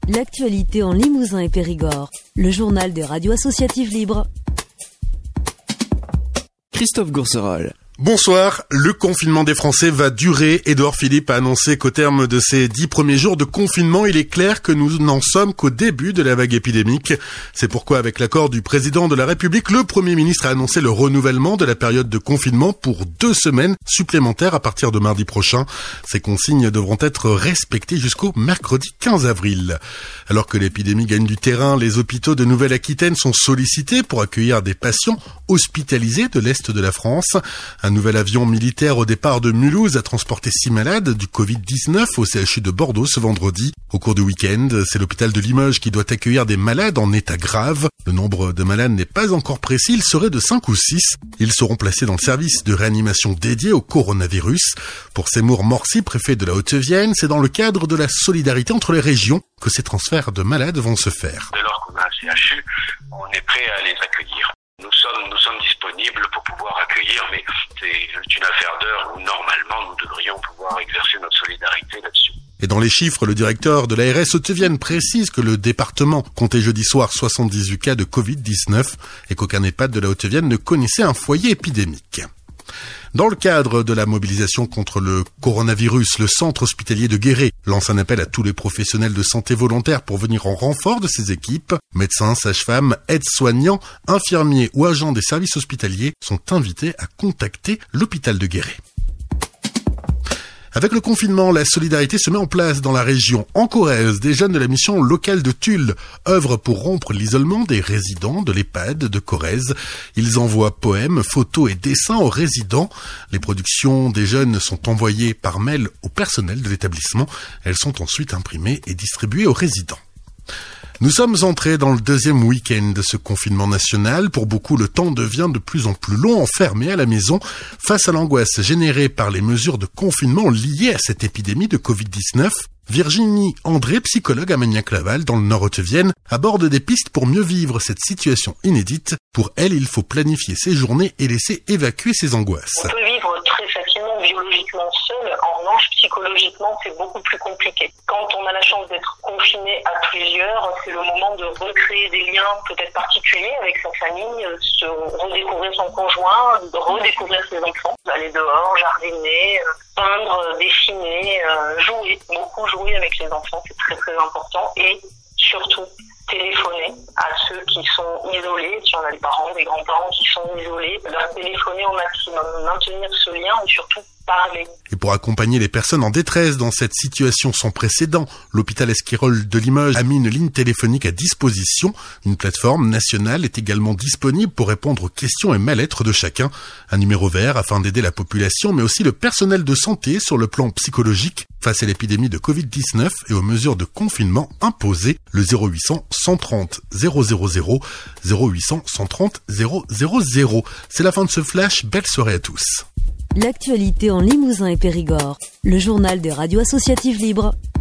L'actualité en Limousin et Périgord. Le journal des radios associatives libres. Christophe Gourcerol. Bonsoir, le confinement des Français va durer. Édouard Philippe a annoncé qu'au terme de ces 10 premiers jours de confinement, il est clair que nous n'en sommes qu'au début de la vague épidémique. C'est pourquoi, avec l'accord du président de la République, le Premier ministre a annoncé le renouvellement de la période de confinement pour 2 semaines supplémentaires à partir de mardi prochain. Ces consignes devront être respectées jusqu'au mercredi 15 avril. Alors que l'épidémie gagne du terrain, les hôpitaux de Nouvelle-Aquitaine sont sollicités pour accueillir des patients hospitalisés de l'Est de la France. Un nouvel avion militaire au départ de Mulhouse a transporté 6 malades du Covid-19 au CHU de Bordeaux ce vendredi. Au cours du week-end, c'est l'hôpital de Limoges qui doit accueillir des malades en état grave. Le nombre de malades n'est pas encore précis, il serait de 5 ou 6. Ils seront placés dans le service de réanimation dédié au coronavirus. Pour Seymour Morcy, préfet de la Haute-Vienne, c'est dans le cadre de la solidarité entre les régions que ces transferts de malades vont se faire. Dès lors qu'on a un CHU, on est prêt à les accueillir. Nous sommes disponibles pour pouvoir accueillir, mais c'est une affaire d'heure où normalement nous devrions pouvoir exercer notre solidarité là-dessus. Et dans les chiffres, le directeur de l'ARS Haute-Vienne précise que le département comptait jeudi soir 78 cas de Covid-19 et qu'aucun EHPAD de la Haute-Vienne ne connaissait un foyer épidémique. Dans le cadre de la mobilisation contre le coronavirus, le centre hospitalier de Guéret lance un appel à tous les professionnels de santé volontaires pour venir en renfort de ses équipes. Médecins, sages-femmes, aides-soignants, infirmiers ou agents des services hospitaliers sont invités à contacter l'hôpital de Guéret. Avec le confinement, la solidarité se met en place dans la région. En Corrèze, des jeunes de la mission locale de Tulle œuvrent pour rompre l'isolement des résidents de l'EHPAD de Corrèze. Ils envoient poèmes, photos et dessins aux résidents. Les productions des jeunes sont envoyées par mail au personnel de l'établissement. Elles sont ensuite imprimées et distribuées aux résidents. Nous sommes entrés dans le 2e week-end de ce confinement national. Pour beaucoup, le temps devient de plus en plus long, enfermé à la maison. Face à l'angoisse générée par les mesures de confinement liées à cette épidémie de Covid-19, Virginie André, psychologue à Magnac-Laval, dans le Nord-Haute-Vienne, aborde des pistes pour mieux vivre cette situation inédite. Pour elle, il faut planifier ses journées et laisser évacuer ses angoisses. On peut vivre très facilement biologiquement seul, en revanche psychologiquement c'est beaucoup plus compliqué. Quand on a la chance d'être confiné à plusieurs, c'est le moment de recréer des liens peut-être particuliers avec sa famille, se redécouvrir son conjoint, de redécouvrir ses enfants, aller dehors, jardiner, peindre, dessiner, jouer, beaucoup jouer avec les enfants, c'est très très important, et surtout téléphoner à ceux qui sont isolés, si on a des parents, des grands-parents qui sont isolés, leur téléphoner au maximum, maintenir ce lien et surtout parler. Et pour accompagner les personnes en détresse dans cette situation sans précédent, l'hôpital Esquirol de Limoges a mis une ligne téléphonique à disposition. Une plateforme nationale est également disponible pour répondre aux questions et mal-être de chacun. Un numéro vert afin d'aider la population, mais aussi le personnel de santé sur le plan psychologique face à l'épidémie de Covid-19 et aux mesures de confinement imposées. Le 0800 130 000, 0800 130 000. C'est la fin de ce flash. Belle soirée à tous. L'actualité en Limousin et Périgord. Le journal des radios associatives libres.